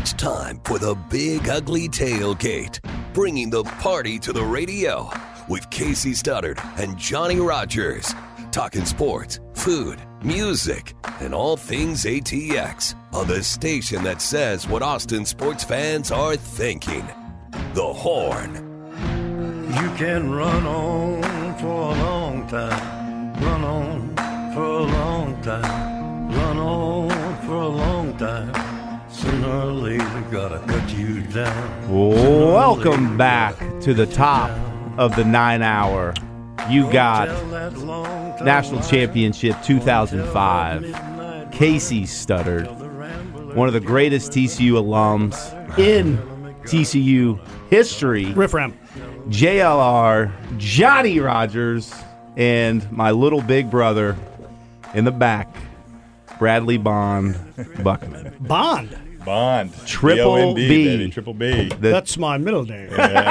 It's time for the Big Ugly Tailgate, bringing the party to the radio with Casey Studdard and Johnny Rogers, talking sports, food, music, and all things ATX on the station that says what Austin sports fans are thinking. The Horn. You can run on for a long time, run on for a long time, run on for a long time. Sooner or later, gotta cut you down. Welcome back to the top of the 9 hour. You got National Championship 2005. Casey Studdard, one of the greatest TCU alums in TCU history. Riff Ram. JLR, Johnny Rogers, and my little big brother in the back, Bradley Bond Buckman. Bond. Triple B-O-N-D, B. baby. Triple B. That's my middle name.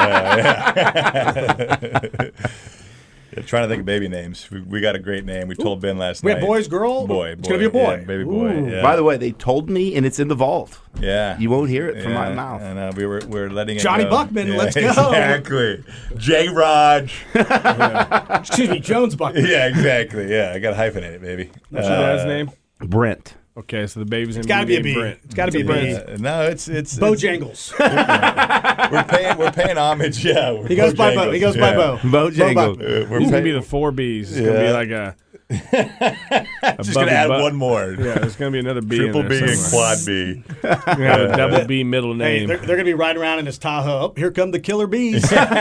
Trying to think of baby names. We got a great name. We told Ben last We night. have boys, girl? Boy. It's going to be a boy. Yeah, baby boy. Yeah. By the way, they told me, and it's in the vault. Yeah. You won't hear it from my mouth. And we're letting it Johnny go. Buckman, let's go. Exactly. J. Raj. Excuse me, Jones Buckman. Yeah, exactly. Yeah, I got to hyphenate it, baby. What's your dad's name? Brent. Okay, so the baby's It's got to be a B. Brent. It's got to be a B. No, it's Bojangles. we're paying homage. Yeah, He goes by Bo. He goes by Bo. Bojangles. We're He's going to be paying, the 4 Bs. It's going to be like a just gonna add one more. Yeah, there's going to be another B Triple in B there and somewhere. quad B. We're gonna have a double B middle Hey, name. they're going to be riding around in his Tahoe. Oh, here come the killer bees.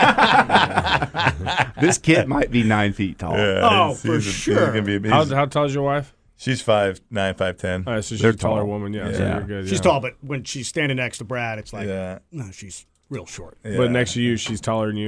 This kid might be 9 feet tall. Oh, for sure. How tall is your wife? She's 5'9", 5'10". All right, so she's They're a taller tall. woman. Yeah, so Yeah. you're good. She's yeah. tall, but when she's standing next to Brad, it's like, Yeah. no, she's real short. But next to you, she's taller than you.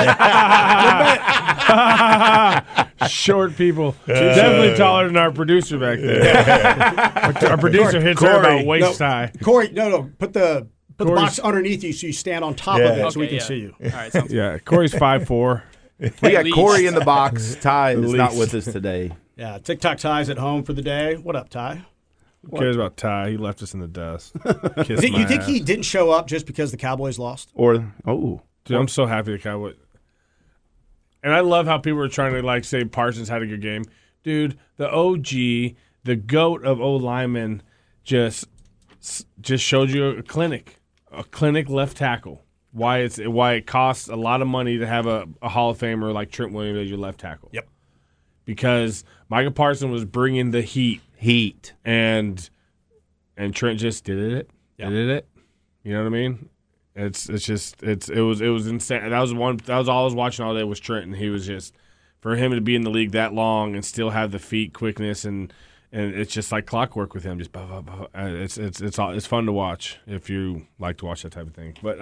Short people. She's definitely taller than our producer back there. Our producer hits her about waist high. Corey, no, put the Corey's- box underneath you so you stand on top of it so we can see you. All right, sounds good. Yeah, Corey's 5'4". We got least. Corey in the box. Ty is not least. with us today. Yeah, TikTok Ty's at home for the day. What up, Ty? Who cares about Ty? He left us in the dust. Kiss You my think ass. he didn't show up just because the Cowboys lost? Dude, Dude, I'm so happy the Cowboys. And I love how people are trying to say Parsons had a good game. Dude, the OG, the GOAT of O linemen, just showed you a clinic left tackle. Why it costs a lot of money to have a Hall of Famer like Trent Williams as your left tackle. Yep. Because Micah Parsons was bringing the heat, and Trent just did it. Yep. Did it. You know what I mean? It was insane. That was all I was watching all day was Trent, and he was just, for him to be in the league that long and still have the feet quickness and it's just like clockwork with him. Just it's fun to watch if you like to watch that type of thing. But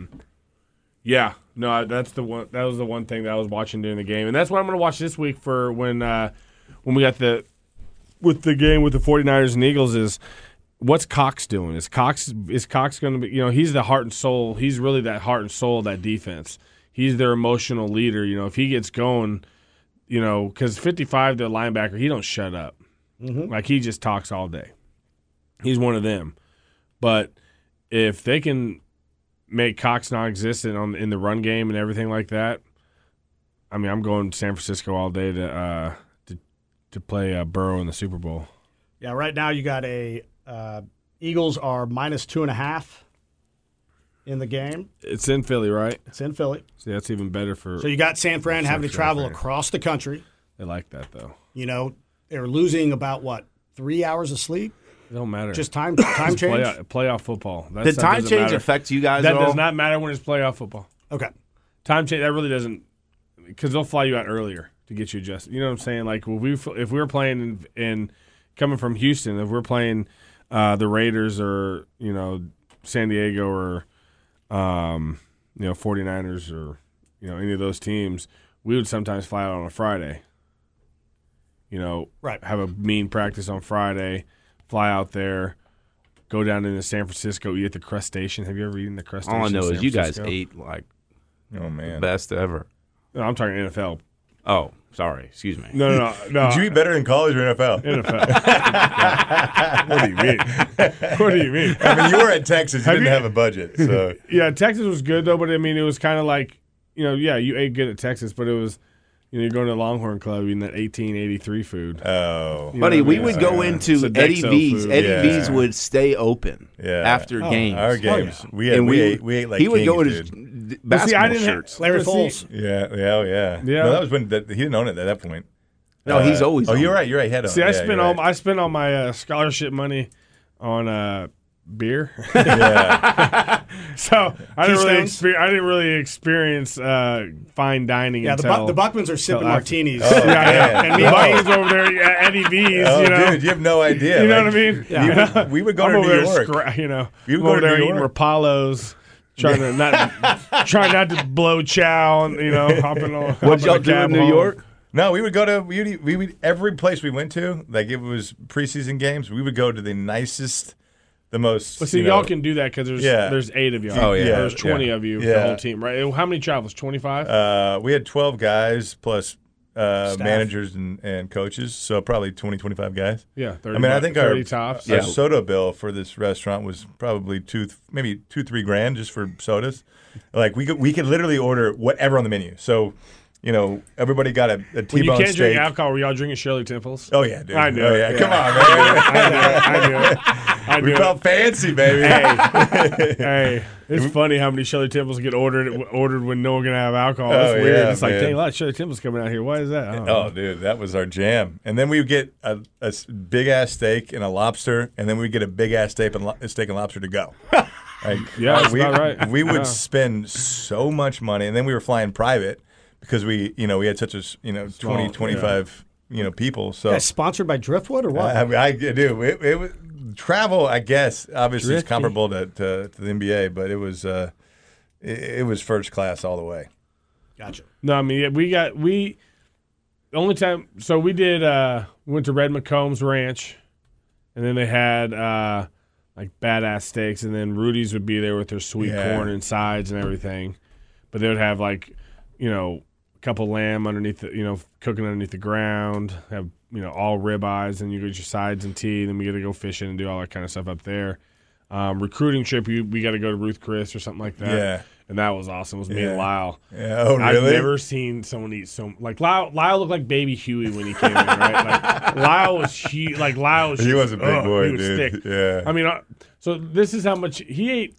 yeah, no, that's the one. That was the one thing that I was watching during the game, and that's what I'm going to watch this week for when we got the game with the 49ers and Eagles is. What's Cox doing? Is Cox going to be? He's the heart and soul. He's really that heart and soul of that defense. He's their emotional leader. If he gets going, because 55, the linebacker, he don't shut up. Mm-hmm. Like he just talks all day. He's one of them. But if they can make Cox non-existent in the run game and everything like that, I mean, I'm going to San Francisco all day to play Burrow in the Super Bowl. Yeah, right now you got Eagles are -2.5 in the game. It's in Philly, right? It's in Philly. See, that's even better for. So you got San Fran having to travel across the country. They like that though. They're losing about 3 hours of sleep. It don't matter. Just time change. Playoff football. Did time change affect you guys That at all? does not matter when it's playoff football. Okay. Time change, that really doesn't, because they'll fly you out earlier to get you adjusted. You know what I'm saying? Like if we were playing in coming from Houston, if we're playing the Raiders or San Diego or 49ers or any of those teams, we would sometimes fly out on a Friday. Right. Have a mean practice on Friday, fly out there, go down into San Francisco, eat at the crustacean. Have you ever eaten the crustacean? All I know in is San you guys Francisco? ate like Oh man, best ever. No, I'm talking NFL. Oh, Sorry, excuse me. No. Did you eat better in college or NFL? NFL. What do you mean? What do you mean? I mean, you were at Texas. You didn't have a budget, so Yeah, Texas was good though, but I mean, it was kind of like, you ate good at Texas, but it was, you're going to the Longhorn Club eating that 1883 food. oh, Buddy, we would go into Sodexo Eddie V's. food. Eddie Yeah. V's would stay open Yeah. after games. our games. And We ate like he would kings, go in dude. his But see, I basketball didn't shirts. Larry But see- Foles. Yeah. Yeah. No, that was when he didn't own it at that point. No, he's always. Oh, on you're it. right. You're right. He had See, I spent all my. my scholarship money on beer. Yeah. So I didn't Keystones? really experience fine dining. Yeah, until, the Buckmans are sipping until after- martinis. Oh, Yeah. And And me- the Buckey's over there at Eddie V's. Oh, you know, dude, you have no idea. you know Like, what I mean? Yeah. We would go I'm to over New there, York. We would I'm go over to there New eating York. Rapalos, trying not to blow chow, and hopping on. What y'all hopping the do in cab New home. York? No, we would go to we would every place we went to, like it was preseason games. We would go to the nicest, the most. But see, you know, y'all can do that because Yeah. there's 8 of y'all. Oh, yeah. There's 20 of you, the Yeah. whole team, right? How many travels? 25? We had 12 guys plus managers and coaches, so probably 20, 25 guys. Yeah, 30. I mean, I think 30 tops. our soda bill for this restaurant was probably maybe $2-3 just for sodas. Like we could literally order whatever on the menu. So, everybody got a When T-bone you can't steak. drink alcohol, were y'all drinking Shirley Temples? Oh yeah, dude. I knew Oh it. yeah, come on, man. I knew it. I knew We it. felt fancy, baby. Hey, it's funny how many Shirley Temples get ordered when no one can have alcohol. Oh, It's weird. yeah, It's like, man. dang, a lot of Shirley Temples coming out here. Why is that? I don't know. Oh, dude, that was our jam. And then we would get a big ass steak and a lobster, and then we'd get a big ass steak and lobster to go. Like, Yeah, that's about right. We would Yeah. spend so much money, and then we were flying private because we had such a 20, 25 people. So Yeah, sponsored by Driftwood or what? I do. It was travel, I guess. Obviously, it's Drifty. comparable to the NBA, but it was it was first class all the way. Gotcha. No, I mean, the only time, so we did, went to Red McComb's Ranch, and then they had, like badass steaks, and then Rudy's would be there with their sweet Yeah. corn and sides and everything. But they would have like, a couple lamb underneath the, cooking underneath the ground, have, all ribeyes, and you get your sides and tea, and then we get to go fishing and do all that kind of stuff up there. Recruiting trip, we got to go to Ruth Chris or something like that. Yeah. And that was awesome. It was me and Yeah. Lyle. Yeah. Oh, I've really? never seen someone eat so like Lyle looked like baby Huey when he came in, right? Like Lyle was huge. Like Lyle was. He was a big boy, he was dude. thick. Yeah. I mean, so this is how much he ate.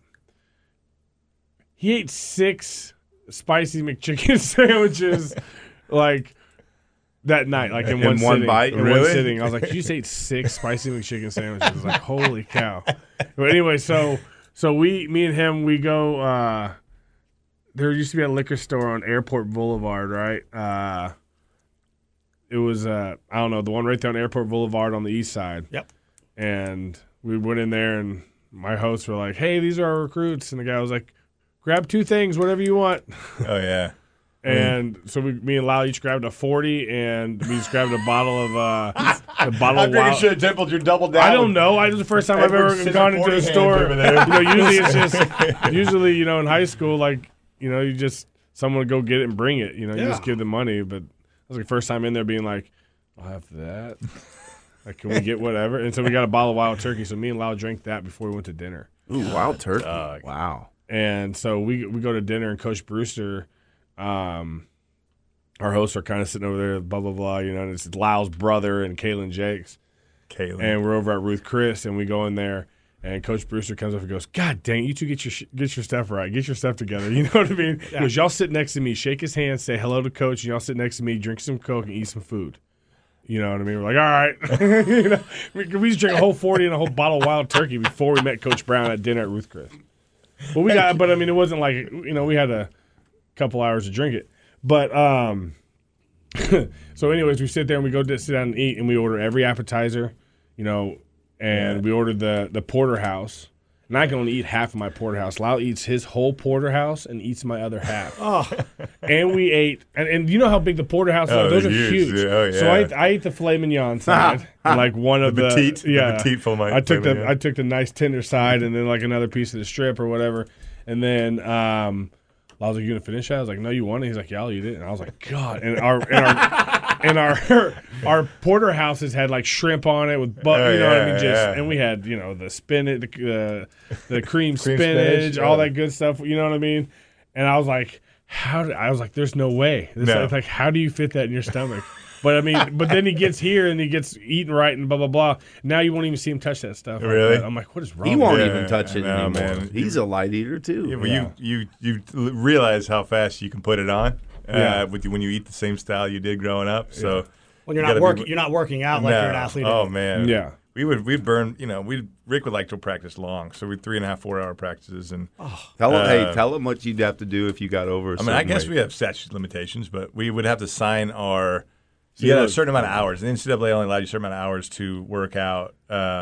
He ate 6 spicy McChicken sandwiches, like that night, like in one one sitting. bite? In one Really? sitting, I was like, "You just ate 6 spicy McChicken sandwiches." I was like, "Holy cow!" But anyway, so me and him, we go. There used to be a liquor store on Airport Boulevard, right? It was I don't know, the one right there on Airport Boulevard on the east side. Yep. And we went in there, and my hosts were like, "Hey, these are our recruits," and the guy was like, "Grab 2 things, whatever you want." Oh yeah. And so me and Lyle each grabbed a 40, and we each grabbed a bottle of I'm pretty Wild. sure Temple you doubled down. I don't know. It was the first time I've Edward ever gone into a 40 hands store. over there. Usually it's just in high school, like you just someone would go get it and bring it. You just give them money. But it was the first time in there being like, I'll have that. Like, can we get whatever? And so we got a bottle of Wild Turkey. So me and Lyle drank that before we went to dinner. Ooh, wild turkey. Wow. And so we go to dinner, and Coach Brewster, our hosts are kind of sitting over there, blah, blah, blah, and it's Lyle's brother and Kaylin Jakes. Caitlin. And we're over at Ruth Chris, and we go in there, and Coach Brewster comes up and goes, "God dang, you two get your stuff right. Get your stuff together." You know what I mean? He goes, "Y'all sit next to me, shake his hand, say hello to Coach, and y'all sit next to me, drink some Coke, and eat some food." You know what I mean? We're like, all right. We just drank a whole 40 and a whole bottle of Wild Turkey before we met Coach Brown at dinner at Ruth Chris. But I mean, it wasn't like, we had a couple hours to drink it. But, so anyways, we sit there and we go to sit down and eat, and we order every appetizer, and we ordered the porterhouse. And I can only eat half of my porterhouse. Lyle eats his whole porterhouse and eats my other half. Oh, And we ate, and you know how big the porterhouse are? Those are they're huge. huge. Oh, yeah. So I ate the filet mignon side, and like one of The petite- the yeah. petite filet I took mignon. I took the nice tender side, and then like another piece of the strip or whatever. And then I was like, "You gonna finish that?" I was like, "No, you want it?" He's like, "Yeah, I'll eat it." And I was like, "God!" And our and our porterhouses had like shrimp on it with you know what I mean, and we had the spinach, the cream spinach, all that good stuff. You know what I mean? And I was like, there's no way. Like, how do you fit that in your stomach? But I mean, but then he gets here and he gets eaten right and blah blah blah. Now you won't even see him touch that stuff. Really? I'm like, what is wrong? He won't even touch it anymore. Man. He's a light eater too. Yeah, but you realize how fast you can put it on when you eat the same style you did growing up. So when you're not working out like you're an athlete. Oh man, yeah. We'd burn. Rick would like to practice long, so we'd 3.5, 4 hour practices. And tell him what you'd have to do if you got over. I guess we have statute limitations, but we would have to sign our. So you had a certain amount of hours. The NCAA only allowed you a certain amount of hours to work out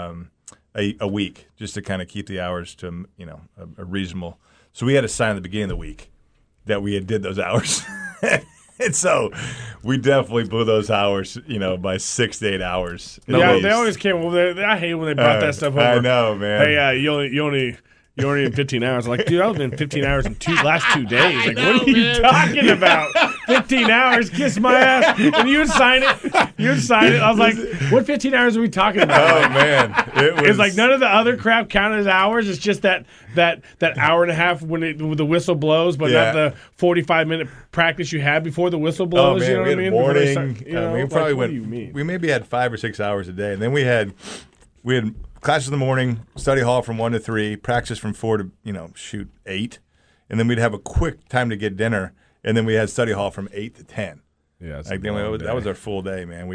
a week, just to kind of keep the hours to a reasonable. So we had to sign at the beginning of the week that we did those hours, and so we definitely blew those hours, by 6 to 8 hours. Yeah, they always came over. I hate when they brought that stuff over. I know, man. Hey, you only in 15 hours. I'm like, dude, I was in 15 hours in last 2 days. Like, what are you talking about? 15 hours, kiss my ass. And you would sign it. I was like, what 15 hours are we talking about? Oh, man. It's like none of the other crap counted as hours. It's just that hour and a half when the whistle blows, but not the 45-minute practice you had before the whistle blows. Oh, man. You know what I mean? Morning. We maybe had 5 or 6 hours a day. And then we had classes in the morning, study hall from 1 to 3, practice from 4 to 8, and then we'd have a quick time to get dinner, and then we had study hall from 8 to 10. Yeah, that was our full day, man.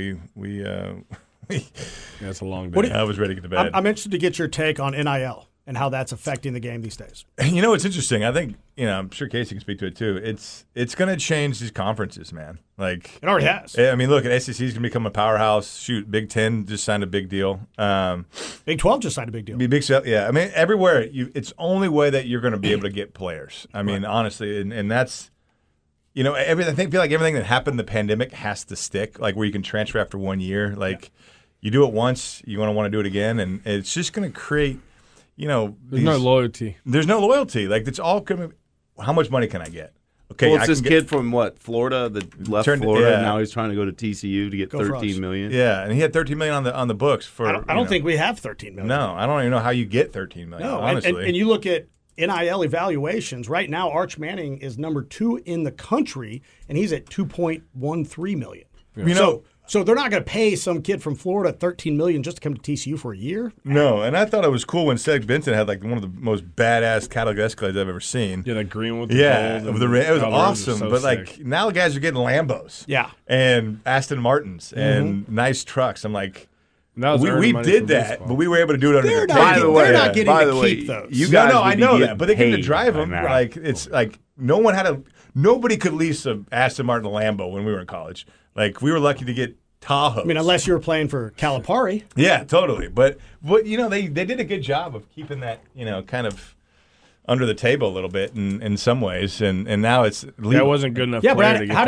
That's a long day. I was ready to get to bed. I'm interested to get your take on NIL and how that's affecting the game these days. It's interesting. I think I'm sure Casey can speak to it too. It's going to change these conferences, man. Like it already has. I mean, look, SEC is going to become a powerhouse. Shoot, Big Ten just signed a big deal. Big 12 just signed a big deal. Yeah, I mean, everywhere it's only way that you're going to be able to get players. I mean, honestly, and that's everything. I feel like everything that happened in the pandemic has to stick. Like where you can transfer after 1 year. Like you do it once, you want to do it again, and it's just going to create. There's no loyalty. There's no loyalty. Like it's all coming. How much money can I get? Okay, well, it's this kid from Florida that left Florida. And now he's trying to go to TCU to get $13 million. Yeah, and he had $13 million on the books for. I don't think we have $13 million. No, I don't even know how you get $13 million. No, honestly. And you look at NIL evaluations right now. Arch Manning is number 2 in the country, and he's at $2.13 million. Yeah. So they're not going to pay some kid from Florida $13 million just to come to TCU for a year? No, and I thought it was cool when Cedric Benson had like one of the most badass Cadillac Escalades I've ever seen. Yeah, that green with the gold. It was awesome. So but like now guys are getting Lambos. Yeah. And Aston Martins and nice trucks. I'm like, we did that, but we were able to do it under they're not getting to keep those. You guys I know that, but they get to drive them. Like it's like nobody could lease a Aston Martin Lambo when we were in college. Like we were lucky to get Tahoe. I mean, unless you were playing for Calipari. Yeah, totally. But they did a good job of keeping that kind of under the table a little bit in some ways, and now it's legal. That wasn't good enough. Yeah, Brad. To get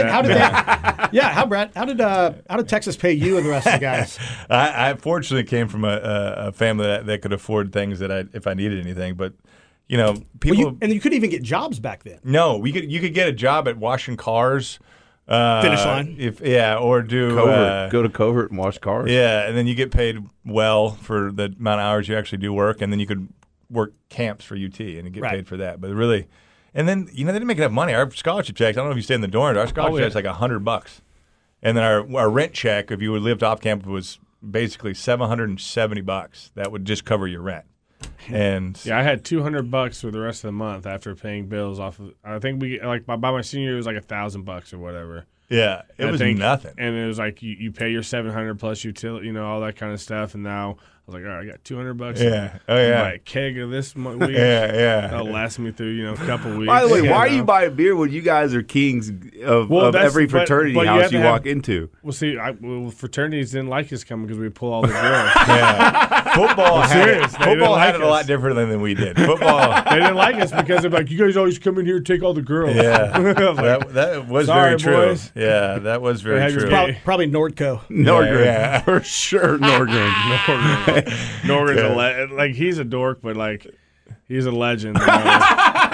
how did Texas pay you and the rest of the guys? I fortunately came from a family that could afford things that if I needed anything, but. People and you couldn't even get jobs back then. No, you could get a job at washing cars. Finish line. Or do go to Covert and wash cars. Yeah, and then you get paid well for the amount of hours you actually do work, and then you could work camps for UT and you get paid for that. But really, and then they didn't make enough money. Our scholarship checks. I don't know if you stay in the dorm. Our scholarship check's like $100, and then our rent check, if you would lived off campus, was basically $770. That would just cover your rent. And I had $200 for the rest of the month after paying bills off of. I think by my senior year it was like $1,000 or whatever. Yeah, it was nothing. And it was like you pay your $700 plus utility, all that kind of stuff. And now I was like, all right, I got $200. Yeah, buy a keg of this week. Yeah. That'll last me through a couple weeks. By the way, why are you buying beer when you guys are kings of every fraternity house you walk into? Well, see, fraternities didn't like us coming because we pull all the girls. Yeah, football had it a lot differently than we did. Football, they didn't like us because they're like, you guys always come in here and take all the girls. Yeah, that was very true. Boys. Yeah, that was very true. Probably Nordco. Nordgren, for sure. Nordgren. Nordgren's he's a dork, but he's a legend.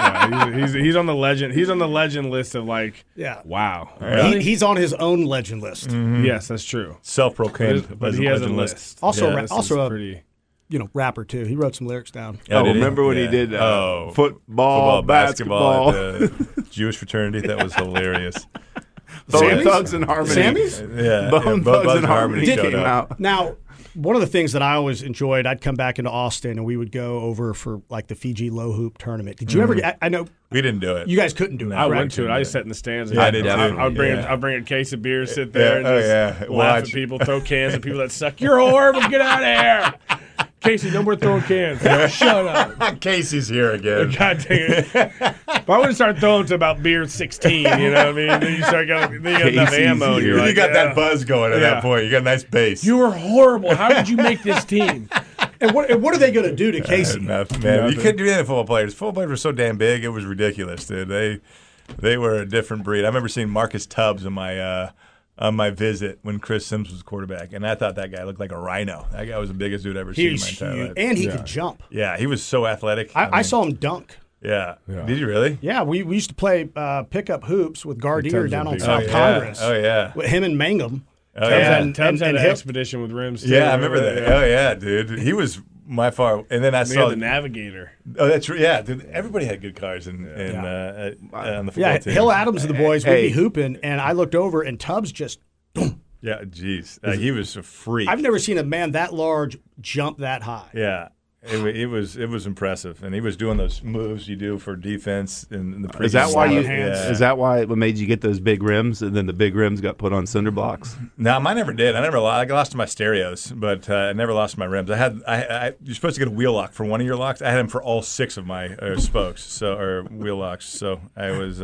He's on the legend. He's on the legend list of like. Yeah. Wow. He's on his own legend list. Yes, that's true. Self-proclaimed, But he has a list. Also, Yeah, also a Pretty. rapper too. He wrote some lyrics down. Oh, did he? remember when he Yeah. did football, football, basketball. at the Jewish fraternity? That was hilarious. Bone Thugs and Harmony. Sammy's? Yeah, Bone Thugs and Harmony showed came up. out. Now, one of the things that I always enjoyed, I'd come back into Austin and we would go over for like the Fiji low hoop tournament. Did you ever? I know We didn't do it. you guys couldn't do it. I right? went to it. I sat in the stands. Yeah, I did too. I'd bring Yeah. I'd bring a case of beer, sit there, Yeah, and just laugh Watch. at people, throw cans at people that suck. You're horrible. Get out of here, Casey. No more throwing cans. Shut up. Casey's here again. God dang it. But I wouldn't start throwing to about beer 16, you know what I mean? Then you start getting, then you got enough Casey's ammo. And you're here. like, You got yeah. that buzz going at Yeah. that point. You got a nice base. You were horrible. How did you make this team? And what are they going to do to Casey? Enough, man. You couldn't do anything with football players. Football players were so damn big, it was ridiculous, dude. They were a different breed. I remember seeing Marcus Tubbs on my visit when Chris Sims was quarterback, and I thought that guy looked like a rhino. That guy was the biggest dude I've ever seen in He's my entire huge, life. and he could jump. Yeah, he was so athletic. I mean, saw him dunk. Yeah. Did you really? Yeah, we used to play pickup hoops with Gardier Tubbs down was on big. South yeah. Congress. Oh, yeah. With him and Mangum. Oh, yeah. Tubbs had an Hill- expedition with rims, too. Yeah, I remember that. Oh, yeah, dude. He was my far. And then I They saw had the Navigator. Oh, that's right. Yeah, dude. Everybody had good cars on the football Yeah, team. Hill Adams and the boys would Hey. be hooping, and I looked over, and Tubbs just. Yeah, jeez. He was a freak. I've never seen a man that large jump that high. Yeah. It was impressive, and he was doing those moves you do for defense in the. Is that why you? Yeah. Is that why what made you get those big rims, and then the big rims got put on cinder blocks? No, mine never did. I lost my stereos, but I never lost my rims. You're supposed to get a wheel lock for one of your locks. I had them for all 6 of my spokes, or wheel locks. So I was.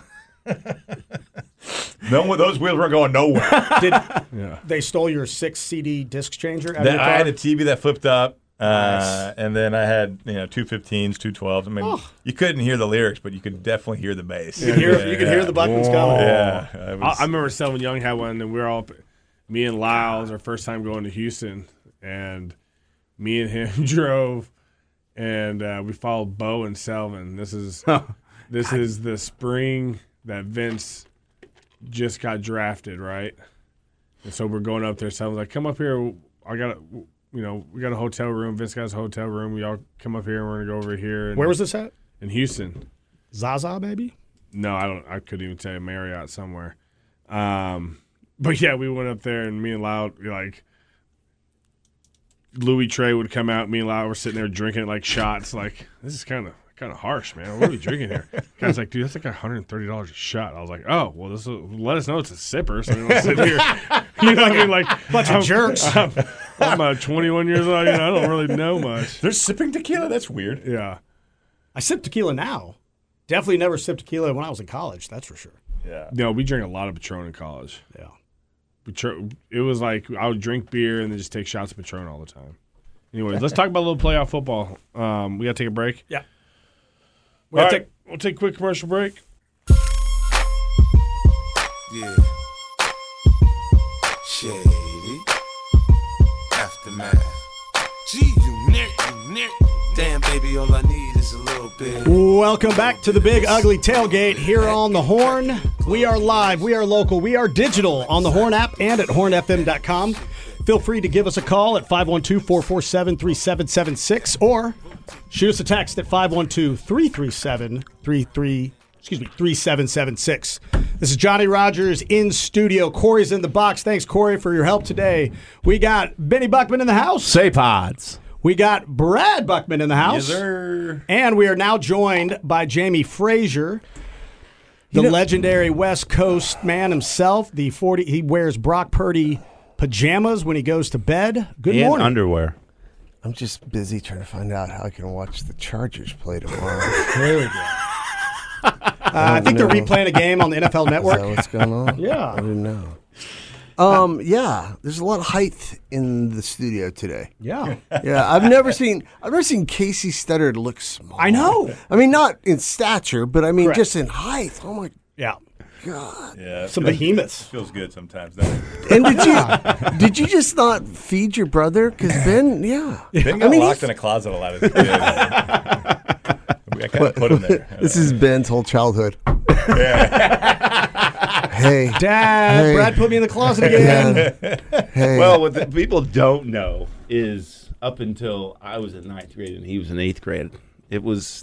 No, those wheels weren't going nowhere. They stole your 6 CD disc changer out of your I car? had a TV that flipped up. And then I had 215s, 212s. I mean, you couldn't hear the lyrics, but you could definitely hear the bass. You could hear the Buckmans coming. Yeah, I remember Selvin Young had one, and we were all, me and Lyle, it was our first time going to Houston, and me and him drove, and we followed Bo and Selvin. This is the spring that Vince just got drafted, right? And so we're going up there. Selvin's like, "Come up here. I got we got a hotel room. Vince got a hotel room. We all come up here, and we're gonna go over here." And Where was this at? in Houston? Zaza, maybe? No, I couldn't even tell you. Marriott somewhere. But yeah, we went up there, and me and Lyle, like, Louis Trey would come out. Me and Lyle were sitting there drinking it like shots. Like, this is kind of harsh, man. What are we drinking here? Guy's like, dude, that's like $130 a shot. I was like, oh, well, let us know it's a sipper, so we don't sit here. You know what I mean? Like, Bunch of jerks. I'm 21 years old. I don't really know much. They're sipping tequila? That's weird. Yeah. I sip tequila now. Definitely never sipped tequila when I was in college, that's for sure. Yeah. No, we drank a lot of Patron in college. Yeah. It was like I would drink beer and then just take shots of Patron all the time. Anyways, let's talk about a little playoff football. We got to take a break. Yeah. We'll take a quick commercial break. Yeah. Shady. Aftermath. Gee, you nick. Damn, baby, all I need is a little bit. Welcome back to the Big Ugly Tailgate here on The Horn. We are live, we are local, we are digital on the Horn app and at hornfm.com. Feel free to give us a call at 512-447-3776 or shoot us a text at 512-337-3776. This is Johnny Rogers in studio. Corey's in the box. Thanks, Corey, for your help today. We got Benny Buckman in the house. Say pods. We got Brad Buckman in the house. Yes, sir. And we are now joined by Jamie Frazier, the legendary West Coast man himself. He wears Brock Purdy pajamas when he goes to bed. Good And morning. underwear. I'm just busy trying to find out how I can watch the Chargers play tomorrow. There we go. I think they're replaying a game on the NFL Is Network. that what's going on? Yeah. I didn't know. Yeah, there's a lot of height in the studio today. Yeah. Yeah, I've never seen Casey Studdard look small. I know. I mean, not in stature, but I mean Correct. just in height. Oh my Yeah. God! Yeah. Some behemoths. Feels good sometimes. Doesn't it? And did you just not feed your brother? Because Ben, yeah, Ben got locked in a closet a lot as a kid. I kind of put him there. This is Ben's whole childhood. Hey, Dad, Hey. Brad put me in the closet again. Hey. Well, what the people don't know is up until I was in 9th grade and he was in 8th grade, it was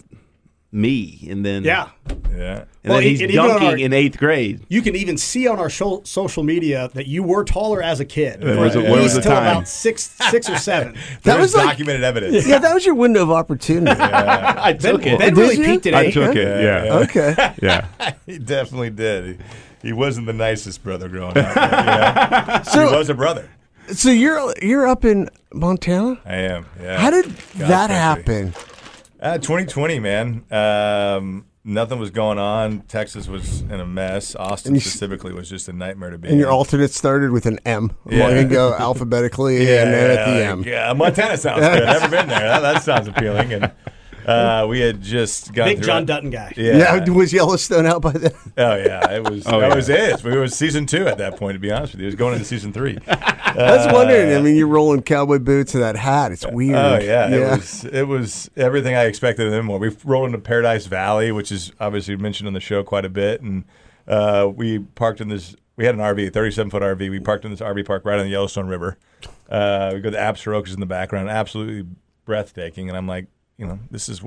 me, and then Yeah. Yeah. and Well, then he's and even on dunking our- in 8th grade. You can even see on our social media that you were taller as a kid. There was a- At there was least a till time. about six or seven. That was like, documented evidence. yeah, that was your window of opportunity. I Ben, took it. Ben Did really you? peaked at I 8. took it. Yeah. Okay. Yeah. He definitely did. He wasn't the nicest brother growing up. But, he was a brother. So you're up in Montana? I am. Yeah. How did that country. happen? 2020, man. Nothing was going on. Texas was in a mess. Austin And you specifically was just a nightmare to be And your in. alternate started with an M. Yeah. You can go alphabetically and then at the M. Yeah, Montana sounds good. Never been there. That sounds appealing. And we had just gone Big through John it. Dutton guy. Yeah, was Yellowstone out by then? Oh yeah, it was. Oh, That yeah. was it. We were season 2 at that point. To be honest with you, it was going into season 3. I was wondering. I mean, you're rolling cowboy boots and that hat. It's weird. Oh yeah, it was everything I expected and then more. We rolled into Paradise Valley, which is obviously mentioned on the show quite a bit, and we parked in this. We had an RV, 37-foot RV. We parked in this RV park right on the Yellowstone River. We go to Absarokas in the background, absolutely breathtaking. And I'm like, this is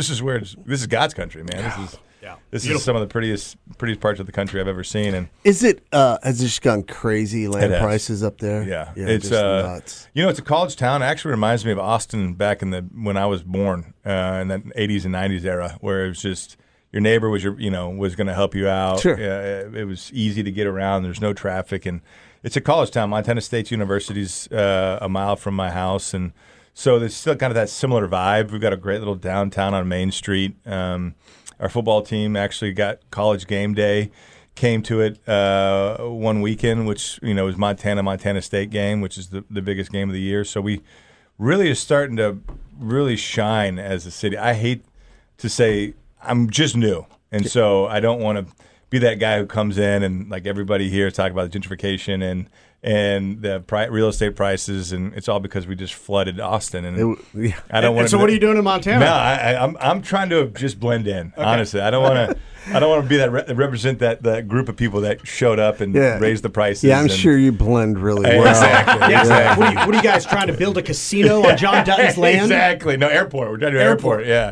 God's country, man. This is some of the prettiest parts of the country I've ever seen. And Is it? Has it just gone crazy? Land It has. prices up there? yeah, it's it's nuts. it's a college town. It actually reminds me of Austin back in when I was born in that 80s and 90s era, where it was just your neighbor was was going to help you out. Sure. It was easy to get around. There's no traffic, and it's a college town. Montana State University's a mile from my house, and so there's still kind of that similar vibe. We've got a great little downtown on Main Street. Our football team actually got College Game Day, came to it one weekend, which was Montana State game, which is the biggest game of the year. So we really are starting to really shine as a city. I hate to say I'm just new, and so I don't want to be that guy who comes in and like everybody here talk about the gentrification and the real estate prices, and it's all because we just flooded Austin. And I don't want. And so what are you doing in Montana? No, I'm trying to just blend in. Okay. Honestly, I don't want to be that represent that group of people that showed up and raised the prices. Yeah, I'm sure you blend really well. Exactly. Yeah. Exactly. What are you guys trying to build a casino on John Dutton's land? Exactly. No, airport. We're trying to do airport. Yeah.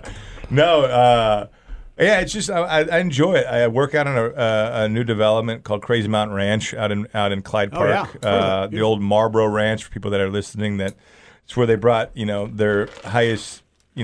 No. Yeah, it's just I enjoy it. I work out on a new development called Crazy Mountain Ranch out in Clyde Park. The old Marlboro Ranch, for people that are listening. It's where they brought their highest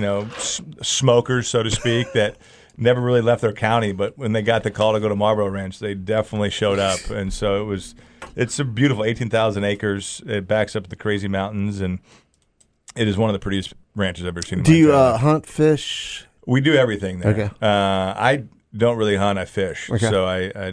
smokers, so to speak, that never really left their county. But when they got the call to go to Marlboro Ranch, they definitely showed up. And so it's a beautiful 18,000 acres. It backs up the Crazy Mountains, and it is one of the prettiest ranches I've ever seen. Do you hunt, fish? We do everything there. Okay. I don't really hunt. I fish. Okay. So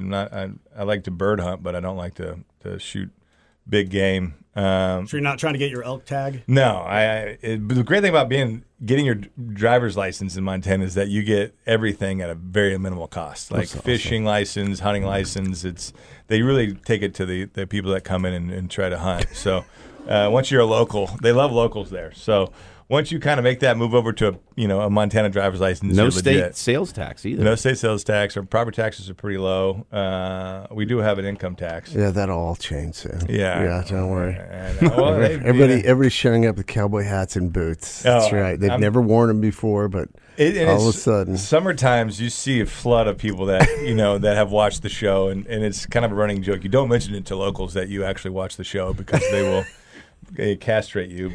I like to bird hunt, but I don't like to shoot big game. So you're not trying to get your elk tag? No. The great thing about getting your driver's license in Montana is that you get everything at a very minimal cost, like fishing license, hunting license. They really take it to the people that come in and try to hunt. So once you're a local, they love locals there. So once you kind of make that move over to a Montana driver's license, No you're state legit. sales tax either. No state sales tax. Our property taxes are pretty low. We do have an income tax. Yeah, that'll all change soon. Yeah. Don't worry. Well, Everybody's showing up with cowboy hats and boots. That's right. They've never worn them before, but all of a sudden, summer times you see a flood of people that that have watched the show, and it's kind of a running joke. You don't mention it to locals that you actually watch the show because they will. Castrate you,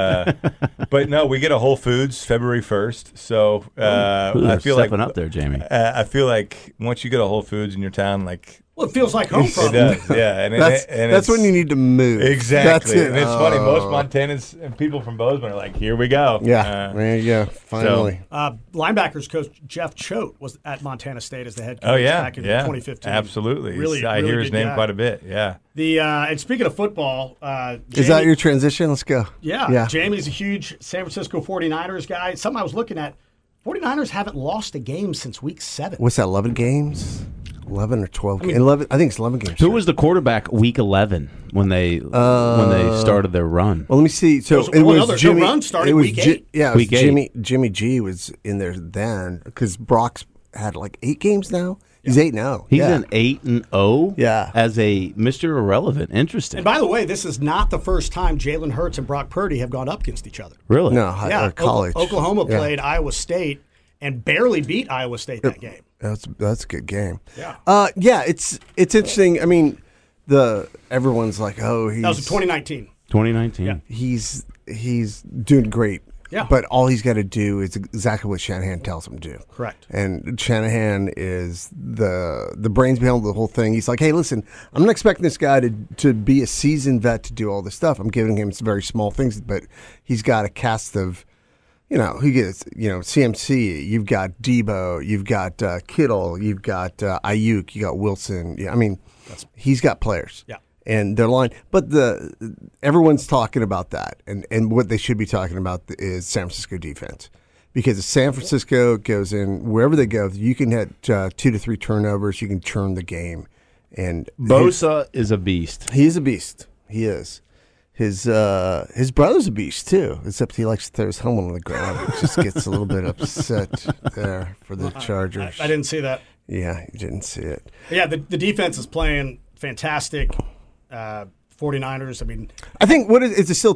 but no, we get a Whole Foods February 1st. So I feel like up there, Jamie. I feel like once you get a Whole Foods in your town, like Well, it feels like home it from. does, yeah. And that's when you need to move. Exactly. That's it. And it's funny. Most Montanans and people from Bozeman are like, "Here we go." Yeah, there you go. Finally. Linebackers coach Jeff Choate was at Montana State as the head coach Oh yeah, back in 2015. Absolutely. Really, I really hear his good name guy. quite a bit. Yeah. And speaking of football, Is that your transition? Let's go. Yeah. Jamie's a huge San Francisco 49ers guy. Something I was looking at, 49ers haven't lost a game since week 7. What's that, 11 games? 11 or 12. 11. I think it's 11 games. Who was the quarterback week 11 when they started their run? Well, let me see. So it was Jimmy. The run started week 8. Yeah, it was Jimmy G was in there then because Brock's had like 8 games now. He's 8-0. He's an 8-0. Yeah, as a Mr. Irrelevant. Interesting. And by the way, this is not the first time Jalen Hurts and Brock Purdy have gone up against each other. Really? No. College. Oklahoma played Iowa State and barely beat Iowa State that game. That's a good game. Yeah. It's interesting. I mean, everyone's like, oh, that was 2019. 2019. Yeah. He's doing great. Yeah. But all he's got to do is exactly what Shanahan tells him to do. Correct. And Shanahan is the brains behind the whole thing. He's like, hey, listen, I'm not expecting this guy to be a seasoned vet to do all this stuff. I'm giving him some very small things, but he's got a cast of, he gets, CMC, you've got Debo, you've got Kittle, you've got Ayuk, you got Wilson. Yeah, I mean, he's got players. Yeah. And their line, but everyone's talking about that, and what they should be talking about is San Francisco defense, because if San Francisco goes in wherever they go, you can hit 2 to 3 turnovers, you can turn the game, and Bosa is a beast. He is a beast. He is. His brother's a beast too, except he likes to throw his helmet on the ground. He just gets a little bit upset there for the Chargers. I didn't see that. Yeah, you didn't see it. Yeah, the defense is playing fantastic. 49ers. I mean, I think is it still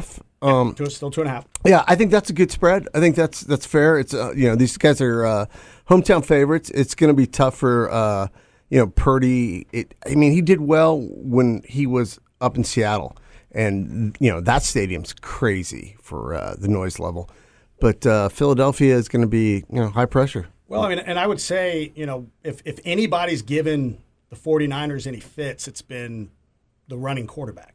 2.5? Still 2.5. Yeah, I think that's a good spread. I think that's fair. It's these guys are hometown favorites. It's going to be tough for Purdy. He did well when he was up in Seattle, and that stadium's crazy for the noise level. But Philadelphia is going to be high pressure. Well, I mean, and I would say if anybody's given the 49ers any fits, it's been the running quarterback.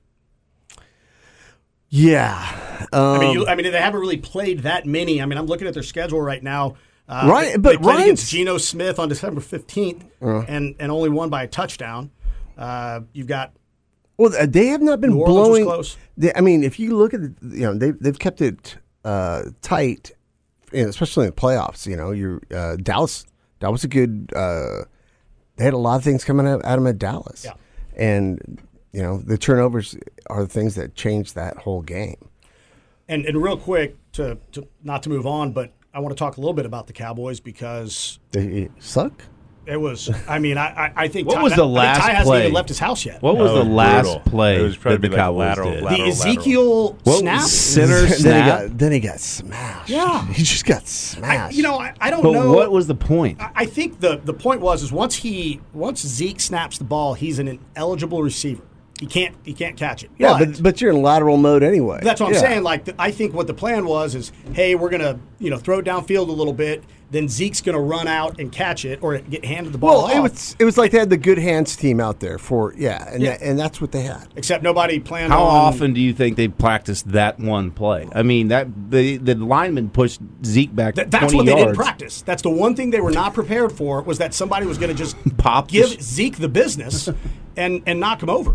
Yeah. I mean, they haven't really played that many. I mean, I'm looking at their schedule right now. Right, they played against Geno Smith on December 15th and only won by a touchdown. You've got. Well, they have not been New Orleans blowing. Was close. If you look at they've kept it tight, especially in the playoffs. Dallas. That was a good. They had a lot of things coming out of them at Dallas. Yeah. And the turnovers are the things that changed that whole game. And real quick, to not to move on, but I want to talk a little bit about the Cowboys because they suck. It was. I mean, I think. What was the last Ty play? hasn't even left his house yet. What was the last brutal. play It was probably that the Cowboys did? The Ezekiel snap. Center snap. Then he got smashed. Yeah, he just got smashed. I don't know. What was the point? I think the point was once Zeke snaps the ball, he's an ineligible receiver. He can't catch it. Yeah, but you're in lateral mode anyway. That's what I'm saying. I think what the plan was is, hey, we're gonna throw it downfield a little bit. Then Zeke's gonna run out and catch it or get handed the ball. Well, it was like they had the good hands team out there and that's what they had. Except nobody planned. How often do you think they practiced that one play? I mean, the lineman pushed Zeke back 20 yards. That's what they didn't practice. That's the one thing they were not prepared for was that somebody was going to just give Zeke the business and knock him over.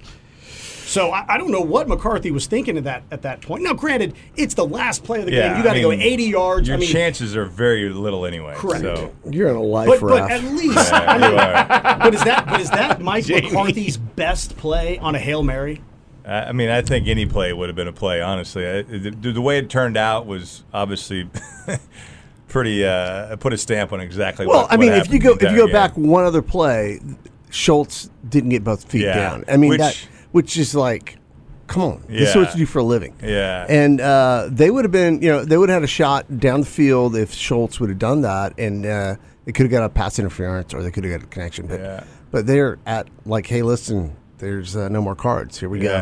So I don't know what McCarthy was thinking at that point. Now, granted, it's the last play of the game. You got to go 80 yards. Your chances are very little anyway. Correct. So. You're in a life raft. But at least, but is that Mike McCarthy's best play on a Hail Mary? I think any play would have been a play. Honestly, the way it turned out was obviously pretty. Put a stamp on exactly. Well, what if you go back one other play, Schultz didn't get both feet down. Which is like, come on, this is what you do for a living. Yeah. And they would have been, they would have had a shot down the field if Schultz would have done that, and they could have got a pass interference or they could have got a connection. But they're at like, hey, listen, there's no more cards. Here we go.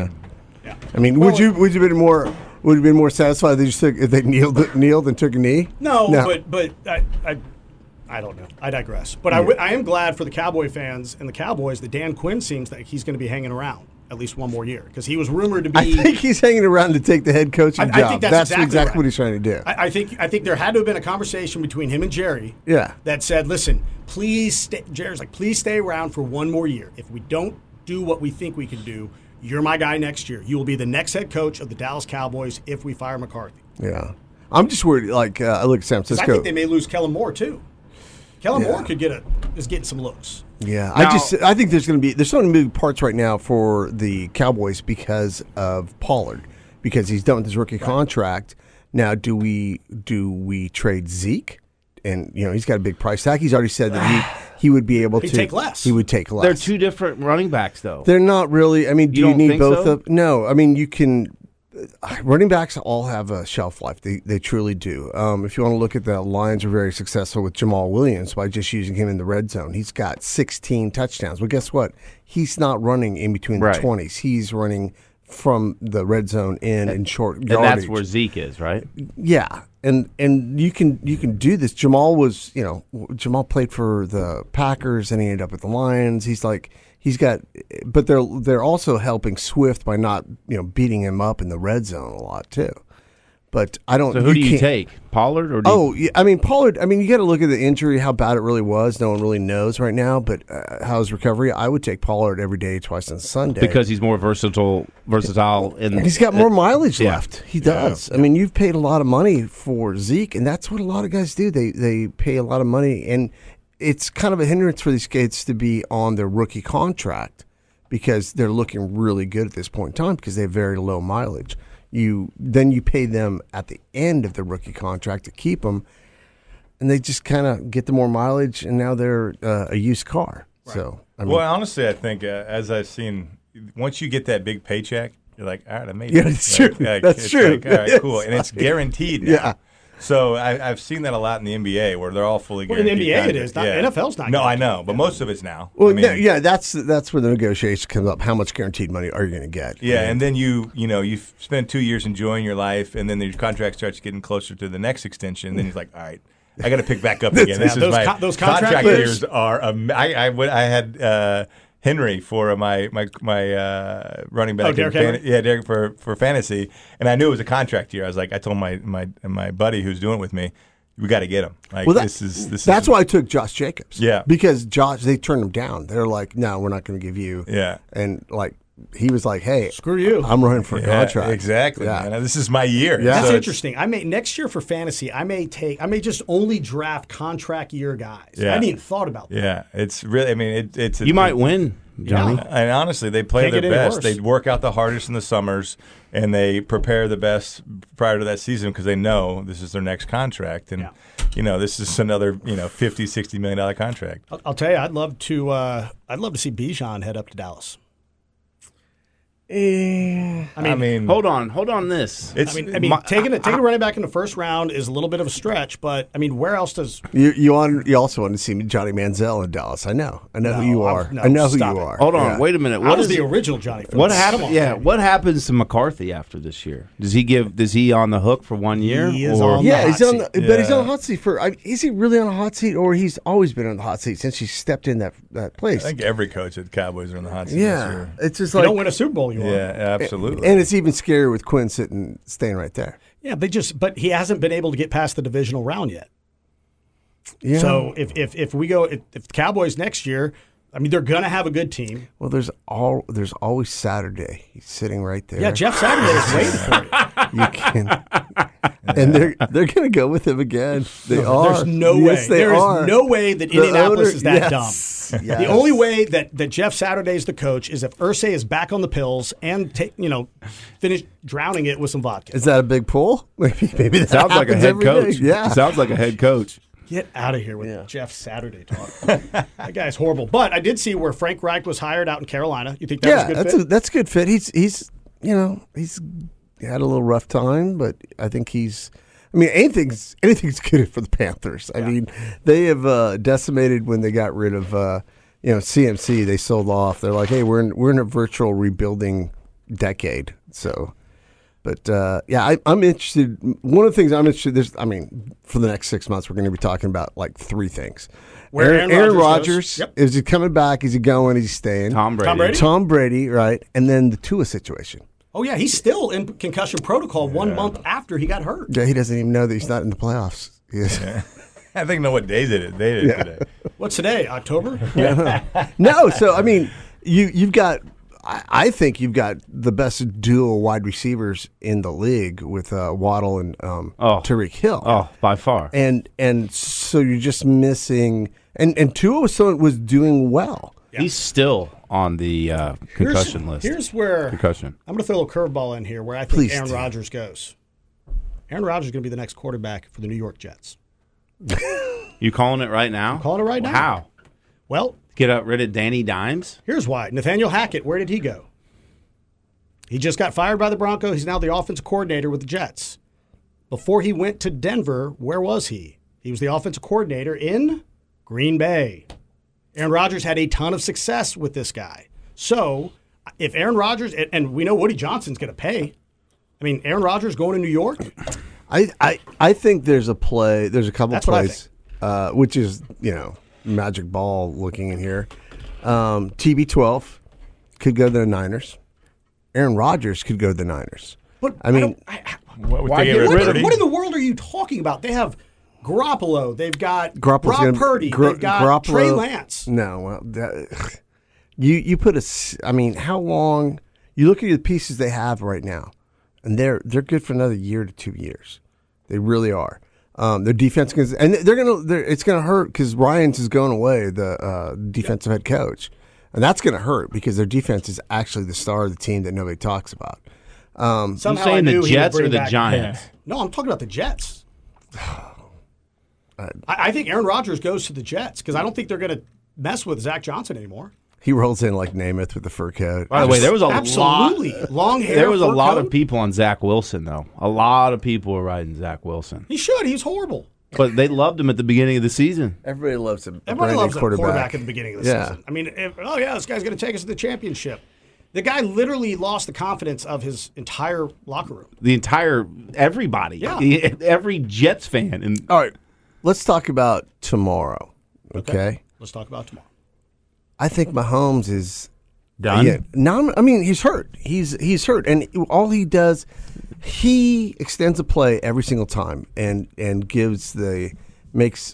Would you have been more satisfied if they kneeled and took a knee? No. But I don't know. I digress. But I am glad for the Cowboy fans and the Cowboys that Dan Quinn seems like he's going to be hanging around at least one more year because he was rumored to be. I think he's hanging around to take the head coaching job. I think that's exactly right. What he's trying to do. I think there had to have been a conversation between him and Jerry. Yeah. That said, listen, please stay. Jerry's like, please stay around for one more year. If we don't do what we think we can do, you're my guy next year. You will be the next head coach of the Dallas Cowboys if we fire McCarthy. Yeah. I'm just worried. I look at San Francisco. I think they may lose Kellen Moore too. Kellen Moore is getting some looks. Yeah, Now- I think there's so many moving parts right now for the Cowboys because of Pollard, because he's done with his rookie contract. Now, do we trade Zeke? And he's got a big price tag. He's already said that he would be able to take less. He would take less. They're two different running backs, though. They're not really. I mean, do you don't need think both so? of? No, I mean you can. Running backs all have a shelf life. They truly do. If you want to look at the Lions, are very successful with Jamal Williams by just using him in the red zone. He's got 16 touchdowns. Well, guess what? He's not running in between the Right. 20s. He's running from the red zone in short and yardage. that's where Zeke is, right? Yeah, and you can do this. Jamal played for the Packers and he ended up with the Lions. But they're also helping Swift by not beating him up in the red zone a lot too. But I don't. So who do you can't- take, Pollard or? Pollard. I mean, you got to look at the injury, how bad it really was. No one really knows right now. But how's his recovery? I would take Pollard every day, twice on Sunday, because he's more versatile, and he's got more mileage yeah. left. He does. I mean, you've paid a lot of money for Zeke, and that's what a lot of guys do. They pay a lot of money, and it's kind of a hindrance for these kids to be on their rookie contract because they're looking really good at this point in time because they have very low mileage. You pay them at the end of the rookie contract to keep them, and they just kind of get the more mileage, and now they're a used car. Right. So, well, honestly, I think as I've seen, once you get that big paycheck, you're like, all right, I made it. Yeah, it's true. That's true. Like, all right, cool, and it's guaranteed now. Yeah. So I've seen that a lot in the NBA where they're all fully Well, in guaranteed. the NBA it contracts. is. Not, NFL's not. No, I guaranteed. know, but most of it's now. Well, I mean, that's where the negotiation comes up. How much guaranteed money are you going to get? Yeah, and then you spend 2 years enjoying your life, and then your contract starts getting closer to the next extension. And then he's like, all right, I got to pick back up again. This is those contract years are. I had Henry for my running back. Derrick Henry? Derrick for fantasy, and I knew it was a contract year. I was like, I told my buddy who's doing it with me, we got to get him. Like, Well, that's why I took Josh Jacobs. Yeah. Because they turned him down. They're like, no, we're not going to give you. Yeah. And he was like, hey, screw you. I'm running for a contract. Exactly. Yeah. Man. This is my year. Yeah. That's So interesting. Next year for fantasy, I may just only draft contract year guys. Yeah. I hadn't even thought about that. Yeah, it's really. I mean, it's. you might win, Johnny. Yeah. And honestly, they play Can't their get any best. worse. They work out the hardest in the summers, and they prepare the best prior to that season because they know this is their next contract, and this is another $50, $60 million contract. I'll tell you, I'd love to see Bijan head up to Dallas. I mean, Hold on this. it's. Taking a running back in the first round is a little bit of a stretch, but I mean, where else does? You also want to see Johnny Manziel in Dallas. I know who you are. no, I know who stop you it. are. Hold on, Yeah. wait a minute. I was the original Johnny. What Come happened? on, Yeah, man. what happens to McCarthy after this year? Does he on the hook for 1 year? He is or on Yeah, the he's hot on. seat. But he's on the hot seat is he really on a hot seat, or he's always been on the hot seat since he stepped in that place? I think every coach at the Cowboys are in the hot seat this Yeah, year. it's just You like don't win a Super Bowl, you are. Yeah, absolutely. and it's even scarier with Quinn staying right there. Yeah, but he hasn't been able to get past the divisional round yet. Yeah. So if the Cowboys next year, I mean, they're going to have a good team. Well, there's always Saturday. He's sitting right there. Yeah, Jeff Saturday is waiting for you. You can, and they're going to go with him again. They are. There's no Yes, way. they There are. is no way that The Indianapolis owner- is that yes. dumb. Yes. The only way that Jeff Saturday is the coach is if Irsay is back on the pills and finish drowning it with some vodka. Is that a big pull? Maybe that sounds like a happens head every coach. day. Yeah. Sounds like a head coach. Get out of here with Jeff Saturday talk. That guy's horrible. But I did see where Frank Reich was hired out in Carolina. You think that was a good fit? That's a good fit. He's had a little rough time, but I think anything's good for the Panthers. I mean, they have decimated when they got rid of CMC. They sold off. They're like, hey, we're in a virtual rebuilding decade. So, but I'm interested. One of the things I'm interested. For the next 6 months, we're going to be talking about like three things. Where Aaron Rodgers Rodgers, goes. Yep. is he coming back? Is he going? Is he staying? Tom Brady. Brady? Tom Brady, right? And then the Tua situation. Oh, yeah, he's still in concussion protocol 1 month after he got hurt. Yeah, he doesn't even know that he's not in the playoffs. He is. I think know what days it is. They did today. What's today, October? No, so I mean, you've got I think you've got the best dual wide receivers in the league with Waddle and Tyreek Hill. Oh, by far. And so you're just missing. And Tua was doing well. Yeah. He's still on the concussion list. Here's where concussion. I'm going to throw a curveball in here where I think Aaron Rodgers goes. Aaron Rodgers is going to be the next quarterback for the New York Jets. You calling it right now? I'm calling it right now. How? Well, get rid of Danny Dimes? Here's why. Nathaniel Hackett, where did he go? He just got fired by the Broncos. He's now the offensive coordinator with the Jets. Before he went to Denver, where was he? He was the offensive coordinator in Green Bay. Aaron Rodgers had a ton of success with this guy. So if Aaron Rodgers, and we know Woody Johnson's going to pay. I mean, Aaron Rodgers going to New York? I think there's a couple plays, which is, magic ball looking in here. TB12 could go to the Niners. Aaron Rodgers could go to the Niners. But I mean, what in the world are you talking about? They have Garoppolo. They've got Brock Purdy. They've got Trey Lance. No, you put how long? You look at the pieces they have right now, and they're good for another year to 2 years. They really are. Their defense it's gonna hurt because Ryans is going away, the defensive head coach, and that's gonna hurt because their defense is actually the star of the team that nobody talks about. Somehow you saying the Jets or the Giants? No, I'm talking about the Jets. I think Aaron Rodgers goes to the Jets because I don't think they're going to mess with Zach Johnson anymore. He rolls in like Namath with the fur coat. By the way, there was absolutely long hair. There was a lot of people on Zach Wilson, though. A lot of people were riding Zach Wilson. He should. He's horrible. But they loved him at the beginning of the season. Everybody loves him. Everybody loves a quarterback at the beginning of the season. I mean, this guy's going to take us to the championship. The guy literally lost the confidence of his entire locker room. Everybody. Yeah. Every Jets fan. All right. Let's talk about tomorrow, okay? Let's talk about tomorrow. I think Mahomes is done. Yeah, he's hurt. He's hurt, and all he does, he extends a play every single time, and makes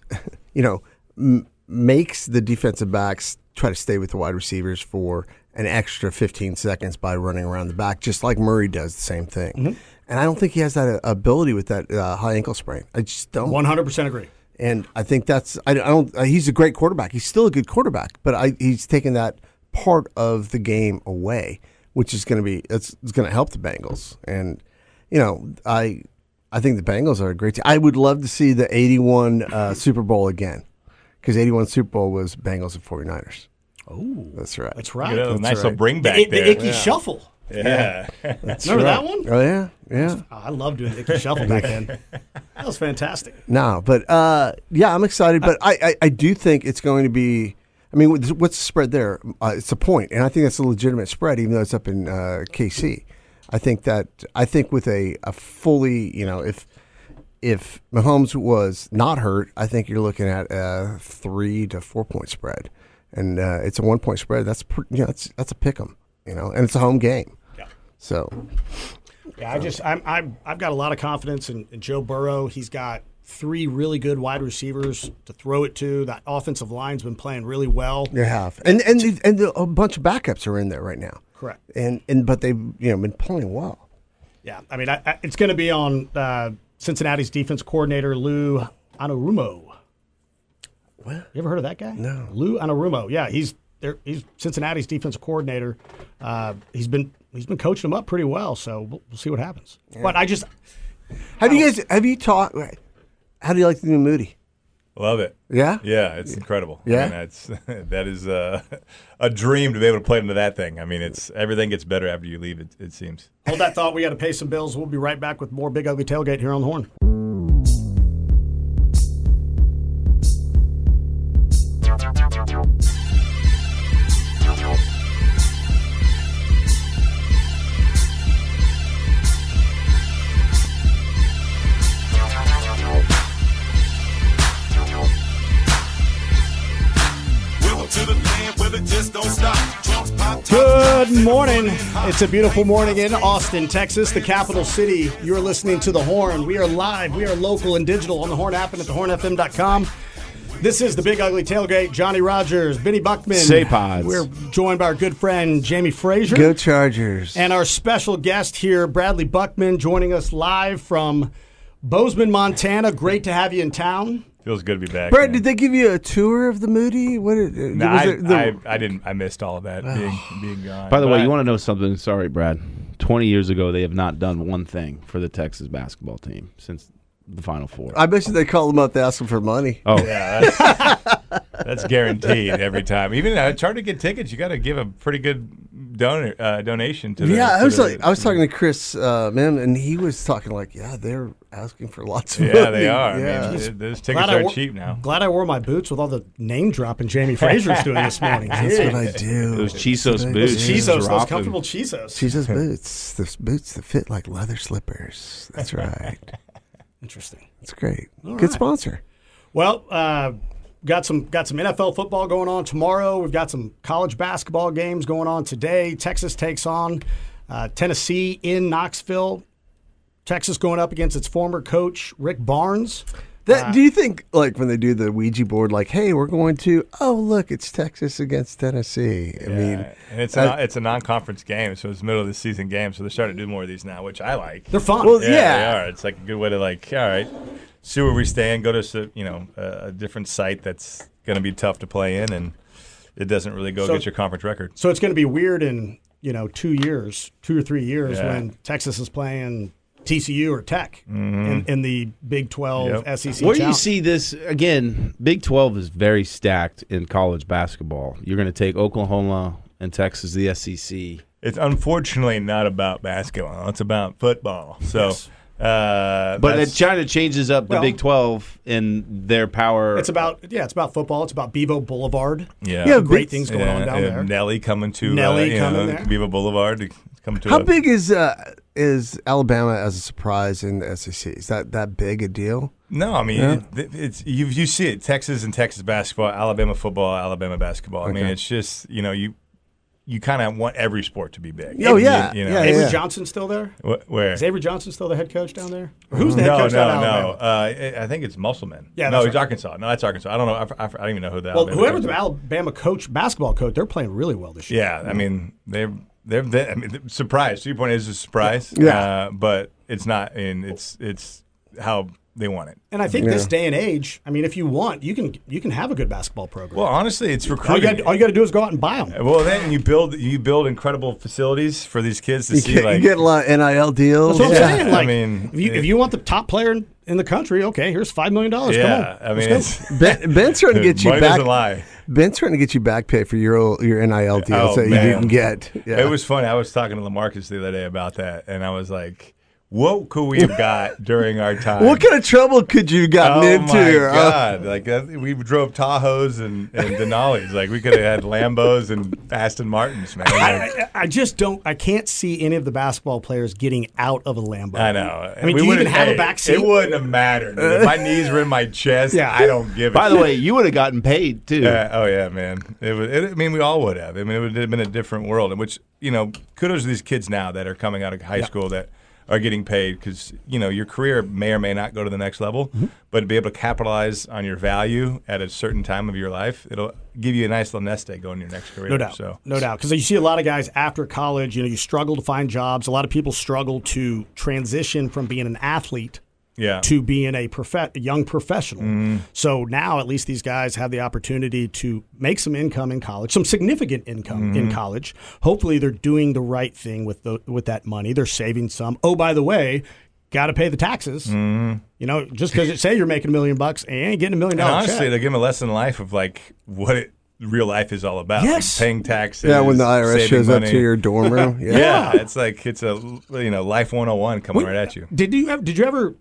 the defensive backs try to stay with the wide receivers for an extra 15 seconds by running around the back, just like Murray does the same thing. Mm-hmm. And I don't think he has that ability with that high ankle sprain. I just don't. 100% agree. And I think that's I don't. He's a great quarterback. He's still a good quarterback, but he's taken that part of the game away, which is going to be it's going to help the Bengals. And I think the Bengals are a great team. I would love to see the 81 Super Bowl again, because 81 Super Bowl was Bengals and 49ers. Oh, that's right. That's right. Nice little bring back the Icky Shuffle. Yeah. Remember that one? Oh, yeah. Yeah. I loved doing the Icky Shuffle back then. That was fantastic. No, but I'm excited. But I do think it's going to be. I mean, what's the spread there? It's a point, and I think that's a legitimate spread, even though it's up in KC. I think with a fully, if Mahomes was not hurt, I think you're looking at a 3 to 4 point spread, and it's a 1 point spread. That's that's a pick 'em, and it's a home game. Yeah. So. Yeah, I've got a lot of confidence in Joe Burrow. He's got 3 really good wide receivers to throw it to. That offensive line's been playing really well. They have, and a bunch of backups are in there right now. Correct. But they've been playing well. Yeah, I mean it's going to be on Cincinnati's defense coordinator Lou Anarumo. What? You ever heard of that guy? No. Lou Anarumo. Yeah, he's Cincinnati's defensive coordinator. He's been coaching them up pretty well, so we'll see what happens. Yeah. But how do you like the new Moody? Love it. Yeah? Yeah, it's incredible. Yeah? I mean, that is a dream to be able to play into that thing. I mean, everything gets better after you leave, it seems. Hold that thought. We got to pay some bills. We'll be right back with more Big Ugly Tailgate here on the Horn. Good morning. It's a beautiful morning in Austin, Texas, the capital city. You're listening to The Horn. We are live. We are local and digital on the Horn app and at thehornfm.com. This is the Big Ugly Tailgate. Johnny Rogers, Benny Buckman. Say Pods. We're joined by our good friend Jamie Frazier. Go Chargers. And our special guest here, Bradley Buckman, joining us live from Bozeman, Montana. Great to have you in town. Feels good to be back. Brad, man. did they give you a tour of the Moody? No, I didn't. I missed all of that being gone. By the way, you want to know something? Sorry, Brad. 20 years ago, they have not done one thing for the Texas basketball team since the Final Four. I bet you they call them up to ask them for money. Oh, Yeah, that's guaranteed every time. Even it's hard to get tickets. You got to give a pretty good donation to. I was talking to Chris Mim, and he was talking like, they're asking for lots of money. Yeah, they are. Yeah. I mean, those tickets are cheap now. Glad I wore my boots with all the name dropping Jamie Frazier's doing this morning. That's what I do. those Chisos That's what I boots. do. Chisos, those Dropping. comfortable Chisos. Chisos boots. Those boots that fit like leather slippers. That's right. Interesting. That's great. All Good right. sponsor. Well, got some NFL football going on tomorrow. We've got some college basketball games going on today. Texas takes on Tennessee in Knoxville. Texas going up against its former coach, Rick Barnes. Do you think, like, when they do the Ouija board, like, hey, we're going to, look, it's Texas against Tennessee. I mean, and it's a non-conference game, so it's middle of the season game. So they're starting to do more of these now, which I like. They're fun. Well, Yeah, yeah. they are. It's like a good way to all right, see where we stand. Go to a different site that's going to be tough to play in, and it doesn't really go against your conference record. So it's going to be weird in 2 or 3 years Yeah. when Texas is playing TCU or Tech in the Big 12 Yep. SEC. Where do you challenge. see this again? Big 12 is very stacked in college basketball. You're going to take Oklahoma and Texas, the SEC. It's unfortunately not about basketball. It's about football. So, Yes. But it kind of changes up the Well- Big 12 in their power. It's about football. It's about Bevo Boulevard. Yeah, Great things going on down there. Nelly coming to coming there. Viva Boulevard to come to. How big is Alabama as a surprise in the SEC? Is that big a deal? No, I mean it's you see it. Texas and Texas basketball, Alabama football, Alabama basketball. I mean, it's just you kind of want every sport to be big. Oh, yeah. You know. Yeah, Avery yeah. Johnson still there? Where? Is Avery Johnson still the head coach down there? Or who's the head coach down at Alabama? I think it's Musselman. Yeah, no, that's he's right. Arkansas. No, that's Arkansas. I don't know. I don't even know who that. Well, whoever the Alabama basketball coach, they're playing really well this year. Yeah, I mean they're I mean, surprise. 3 point is a surprise. Yeah. But it's not. And it's how they want it. And I think this day and age, I mean, if you want, you can have a good basketball program. Well, honestly, it's all you recruiting. got to do is go out and buy them. Well, then you build incredible facilities for these kids to see. You get a lot of NIL deals. That's what I'm Yeah, saying. I Like, mean, if you want the top player in the country, okay, here's $5 million. yeah, Come on. I mean, Let's go. Ben's trying to get you money back. doesn't lie. Ben's trying to get you back pay for your NIL deals Oh, that man. you didn't get. Yeah. It was funny. I was talking to LaMarcus the other day about that, and I was like, "What could we have got during our time? What kind of trouble could you have gotten Oh into? my God! Like we drove Tahoes and Denali's. Like we could have had Lambos and Aston Martins, man. Like, I just don't. I can't see any of the basketball players getting out of a Lambo. I know. I mean, do you even have a back seat? It wouldn't have mattered. If my knees were in my chest, Yeah. I don't give a By the shit. way, you would have gotten paid too. Oh yeah, man. I mean, we all would have. I mean, it would have been a different world. In which kudos to these kids now that are coming out of high school that are getting paid because your career may or may not go to the next level, but to be able to capitalize on your value at a certain time of your life, it'll give you a nice little nest egg going in your next career. No doubt. So. No doubt. Because you see a lot of guys after college, you struggle to find jobs. A lot of people struggle to transition from being an athlete Yeah. to being a young professional. So now at least these guys have the opportunity to make some income in college, some significant income in college. Hopefully they're doing the right thing with that money. They're saving some. Oh, by the way, got to pay the taxes. Just because it say you're making $1 million, and you ain't getting $1 million. And honestly, check. they give them a lesson in life of like what real life is all about. Yes. Like paying taxes. Yeah, when the IRS saving shows up money. to your dorm room. Yeah. Yeah, it's like it's a life 101 coming right at you. Did you ever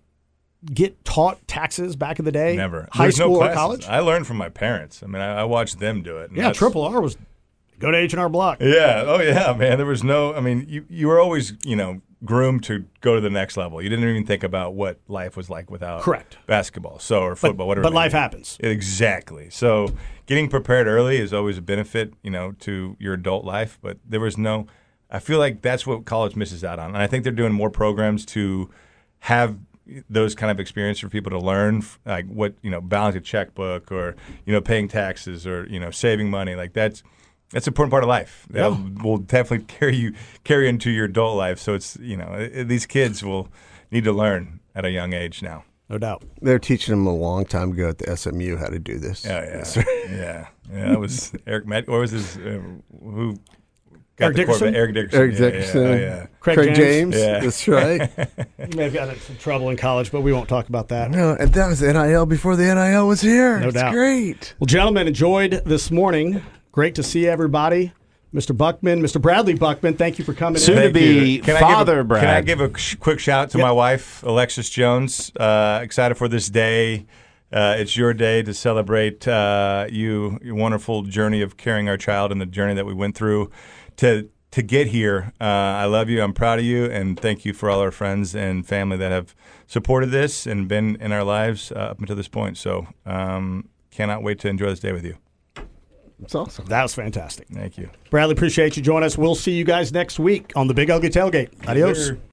get taught taxes back in the day? Never. High There's no school or classes. college? I learned from my parents. I mean, I watched them do it. And Yeah, that's- Triple R was go to H&R Block. Yeah. Oh, yeah, man. There was no. I mean, you were always groomed to go to the next level. You didn't even think about what life was like without Correct. basketball, or football, whatever. But it may life be. happens. Exactly. So getting prepared early is always a benefit, to your adult life. But there was no. I feel like that's what college misses out on, and I think they're doing more programs to have those kind of experience for people to learn, like what, balance a checkbook or, paying taxes or, saving money. Like that's an important part of life. That will definitely carry into your adult life. So it's, these kids will need to learn at a young age now. No doubt. They're teaching them a long time ago at the SMU how to do this. Oh, yeah. Yeah, that was Eric Met, or was this, who got Eric Dickerson? Eric Dickerson. Eric Dickerson. Yeah. Craig James. Yeah. That's right. You may have gotten in some trouble in college, but we won't talk about that. No, and that was NIL before the NIL was here. No it's doubt. Great. Well, gentlemen, enjoyed this morning. Great to see everybody. Mr. Buckman, Mr. Bradley Buckman, thank you for coming Soon in. to be Father Brad. Can I give a quick shout out to my wife, Alexis Jones? Excited for this day. It's your day to celebrate your wonderful journey of carrying our child and the journey that we went through to get here. I love you. I'm proud of you. And thank you for all our friends and family that have supported this and been in our lives up until this point. So cannot wait to enjoy this day with you. It's awesome. That was fantastic. Thank you. Bradley, appreciate you joining us. We'll see you guys next week on the Big Ugly Tailgate. Adios.